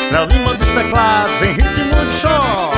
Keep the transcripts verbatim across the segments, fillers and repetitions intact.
Léo Lima dos teclados em ritmo de show.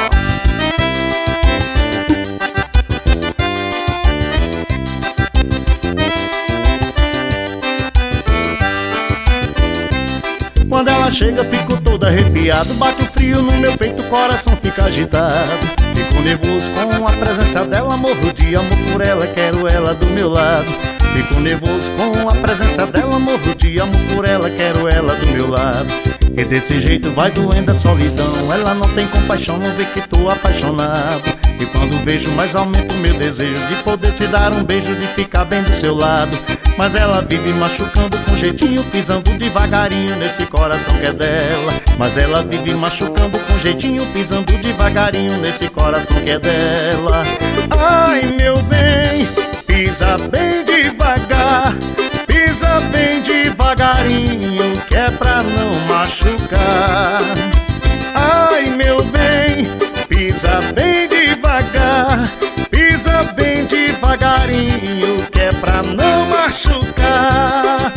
Quando ela chega fico todo arrepiado, bate o frio no meu peito, o coração fica agitado. Fico nervoso com a presença dela, morro de amor por ela, quero ela do meu lado. Fico nervoso com a presença dela, morro de amor por ela, quero ela do meu lado. E desse jeito vai doendo a solidão, ela não tem compaixão, não vê que tô apaixonado. E quando vejo mais aumenta o meu desejo de poder te dar um beijo, de ficar bem do seu lado. Mas ela vive machucando com jeitinho, pisando devagarinho nesse coração que é dela. Mas ela vive machucando com jeitinho, pisando devagarinho nesse coração que é dela. Ai meu bem, pisa bem devagar, pisa bem devagarinho, que é pra não machucar. Ai meu bem, pisa bem devagar, pisa bem devagarinho, que é pra não machucar.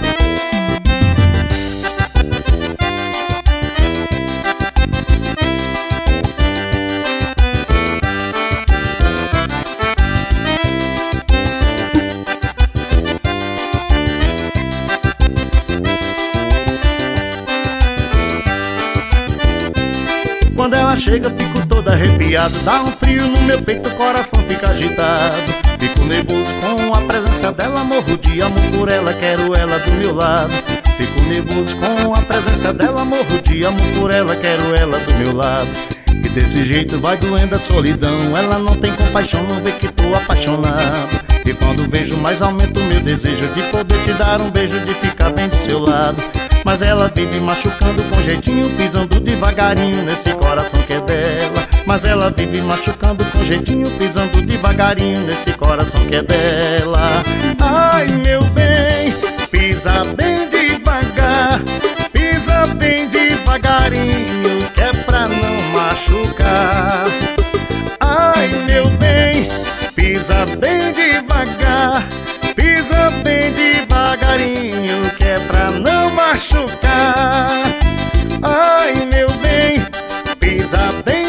Quando ela chega fico todo arrepiado, dá um frio no meu peito, o coração fica agitado. Fico nervoso com a presença dela, morro de amor por ela, quero ela do meu lado. Fico nervoso com a presença dela, morro de amor por ela, quero ela do meu lado. E desse jeito vai doendo a solidão, ela não tem compaixão, não vê que tô apaixonado. E quando vejo mais aumenta o meu desejo de poder te dar um beijo, de ficar bem do seu lado. Mas ela vive machucando com jeitinho, pisando devagarinho nesse coração que é dela. Mas ela vive machucando com jeitinho, pisando devagarinho nesse coração que é dela. Ai meu bem, pisa bem devagar, pisa bem devagarinho, que é pra não machucar. Ai meu bem, pisa bem devagar, pisa bem devagarinho, que é pra não machucar. Ai meu bem, pisa bem